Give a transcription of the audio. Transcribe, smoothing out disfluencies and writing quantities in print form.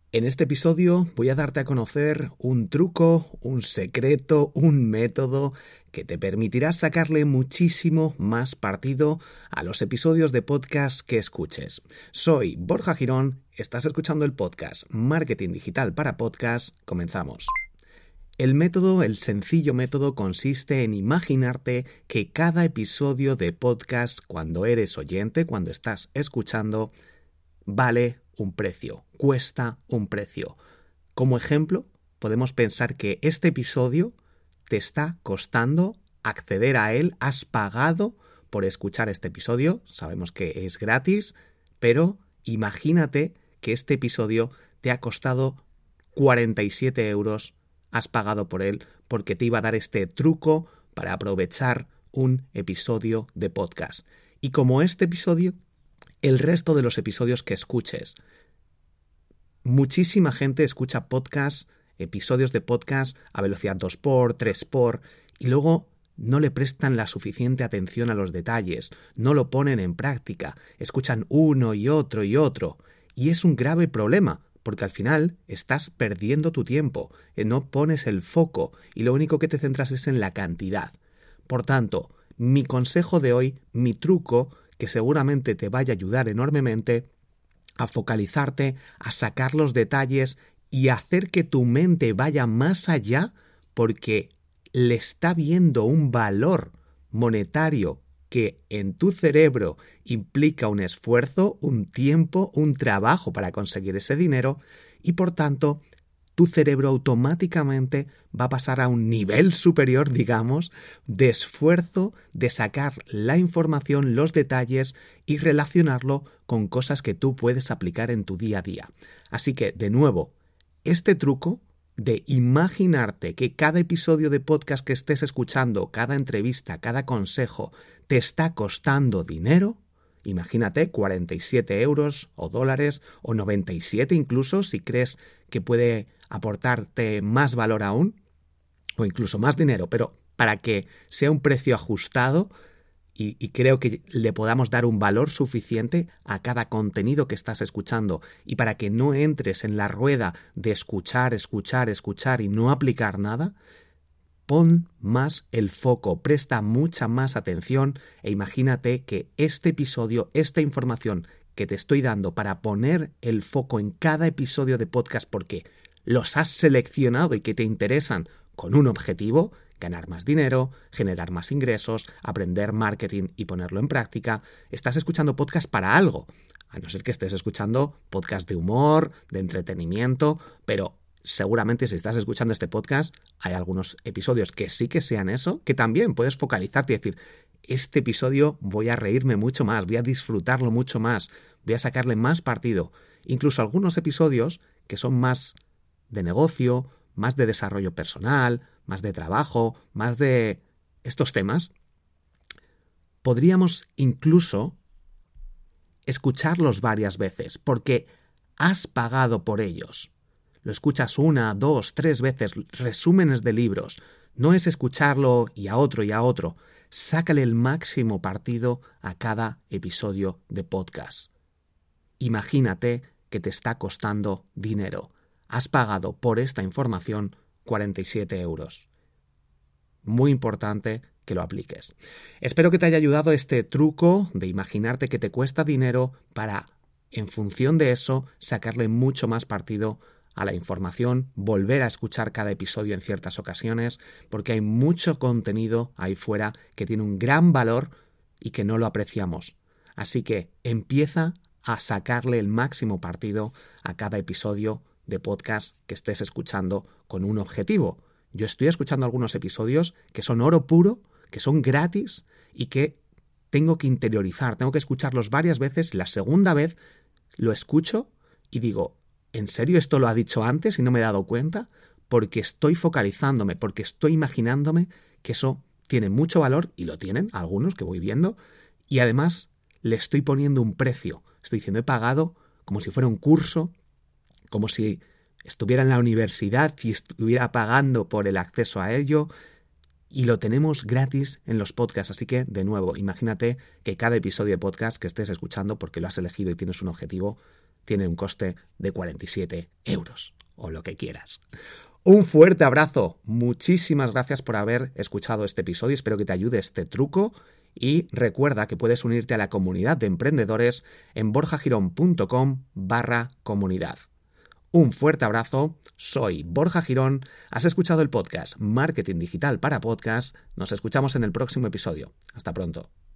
En este episodio voy a darte a conocer un truco, un secreto, un método que te permitirá sacarle muchísimo más partido a los episodios de podcast que escuches. Soy Borja Girón, estás escuchando el podcast Marketing Digital para Podcast. Comenzamos. El sencillo método consiste en imaginarte que cada episodio de podcast, cuando eres oyente, cuando estás escuchando, vale un precio, cuesta un precio. Como ejemplo, podemos pensar que este episodio te está costando acceder a él, has pagado por escuchar este episodio, sabemos que es gratis, pero imagínate que este episodio te ha costado 47 euros, has pagado por él porque te iba a dar este truco para aprovechar un episodio de podcast. Y como este episodio, el resto de los episodios que escuches. Muchísima gente escucha podcasts, episodios de podcast a velocidad 2x, 3x y luego no le prestan la suficiente atención a los detalles, no lo ponen en práctica, escuchan uno y otro y es un grave problema porque al final estás perdiendo tu tiempo, no pones el foco y lo único que te centras es en la cantidad. Por tanto, mi consejo de hoy, mi truco, que seguramente te vaya a ayudar enormemente a focalizarte, a sacar los detalles y a hacer que tu mente vaya más allá porque le está viendo un valor monetario que en tu cerebro implica un esfuerzo, un tiempo, un trabajo para conseguir ese dinero y por tanto tu cerebro automáticamente va a pasar a un nivel superior, digamos, de esfuerzo de sacar la información, los detalles y relacionarlo con cosas que tú puedes aplicar en tu día a día. Así que, de nuevo, este truco de imaginarte que cada episodio de podcast que estés escuchando, cada entrevista, cada consejo, te está costando dinero. Imagínate 47 euros o dólares o 97 incluso si crees que puede aportarte más valor aún o incluso más dinero, pero para que sea un precio ajustado y creo que le podamos dar un valor suficiente a cada contenido que estás escuchando y para que no entres en la rueda de escuchar y no aplicar nada, pon más el foco, presta mucha más atención e imagínate que este episodio, esta información que te estoy dando para poner el foco en cada episodio de podcast porque los has seleccionado y que te interesan con un objetivo, ganar más dinero, generar más ingresos, aprender marketing y ponerlo en práctica. Estás escuchando podcast para algo, a no ser que estés escuchando podcast de humor, de entretenimiento, pero seguramente si estás escuchando este podcast hay algunos episodios que sí que sean eso, que también puedes focalizarte y decir, este episodio voy a reírme mucho más, voy a disfrutarlo mucho más, voy a sacarle más partido. Incluso algunos episodios que son más de negocio, más de desarrollo personal, más de trabajo, más de estos temas, podríamos incluso escucharlos varias veces porque has pagado por ellos. Lo escuchas 1, 2, 3 veces, resúmenes de libros. No es escucharlo y a otro. Sácale el máximo partido a cada episodio de podcast. Imagínate que te está costando dinero. Has pagado por esta información 47 euros. Muy importante que lo apliques. Espero que te haya ayudado este truco de imaginarte que te cuesta dinero para, en función de eso, sacarle mucho más partido a la información, volver a escuchar cada episodio en ciertas ocasiones, porque hay mucho contenido ahí fuera que tiene un gran valor y que no lo apreciamos. Así que empieza a sacarle el máximo partido a cada episodio de podcast que estés escuchando con un objetivo. Yo estoy escuchando algunos episodios que son oro puro, que son gratis y que tengo que interiorizar, tengo que escucharlos varias veces. La segunda vez lo escucho y digo, ¿en serio esto lo ha dicho antes y no me he dado cuenta? Porque estoy focalizándome, porque estoy imaginándome que eso tiene mucho valor, y lo tienen algunos que voy viendo, y además le estoy poniendo un precio. Estoy diciendo, he pagado como si fuera un curso, como si estuviera en la universidad y estuviera pagando por el acceso a ello, y lo tenemos gratis en los podcasts. Así que, de nuevo, imagínate que cada episodio de podcast que estés escuchando, porque lo has elegido y tienes un objetivo, tiene un coste de 47 euros o lo que quieras. Un fuerte abrazo. Muchísimas gracias por haber escuchado este episodio. Espero que te ayude este truco. Y recuerda que puedes unirte a la comunidad de emprendedores en borjagirón.com/comunidad. Un fuerte abrazo. Soy Borja Girón. Has escuchado el podcast Marketing Digital para Podcast. Nos escuchamos en el próximo episodio. Hasta pronto.